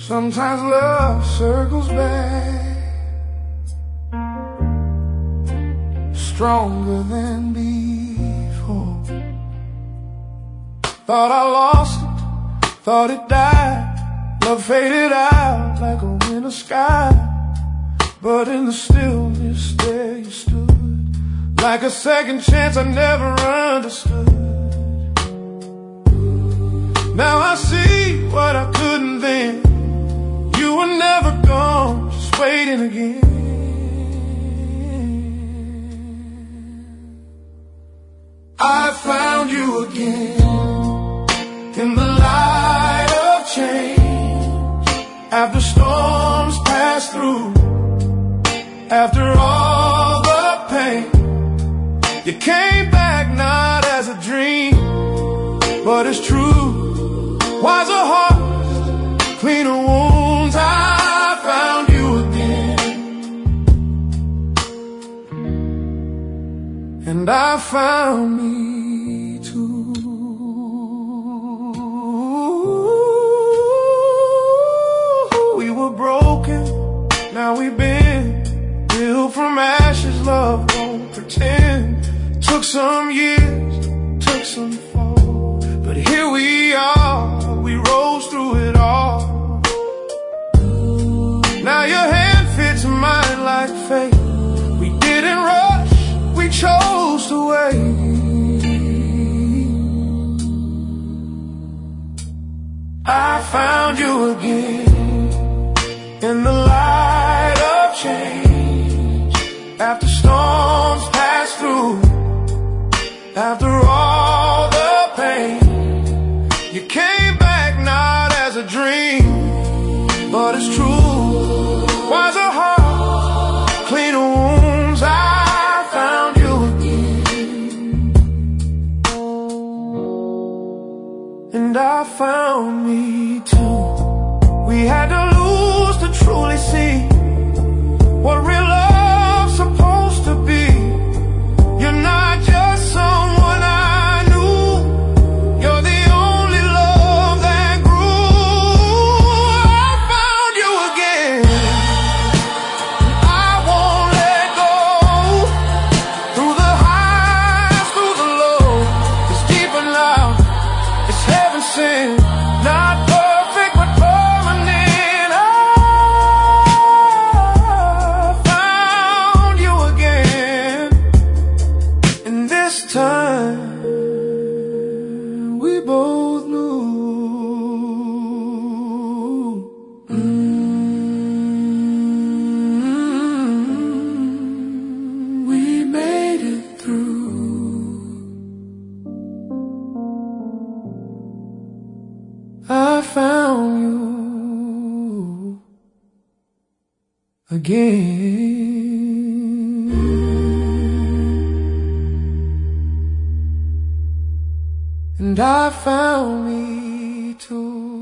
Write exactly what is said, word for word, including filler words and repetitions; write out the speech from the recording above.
Sometimes love circles back, stronger than before. Thought I lost it, thought it died. Love faded out like a winter sky. But in the stillness there you stood, like a second chance I never understood. Now I see what I couldn't then. You were never gone, just waiting again. I found you again in the light of change. After storms pass through, after all the pain, you came back not as a dream, but as true. Wiser hearts, cleaner wounds. I found you again, and I found me too. We were broken, now we've been built from ashes. Love won't pretend. Took some years, took some fall, but here we are. We rose through it all. Now your hand fits mine like fate. We didn't rush, we chose to wait. I found you again in the light of change. After storms pass through, after all the pain, you came back not as a dream, but it's true. Wiser heart, cleaner wounds. I found you again, and I found me too. We had to lose to truly see what real love's supposed to be. You're not just someone I knew, you're the only love that grew. I found you again, I won't let go. Through the highs, through the lows, it's deep and loud, it's heaven sent. Not perfect but permanent. I found you again, and this time we both knew. Mm, we made it through. I found you again, and I found me too.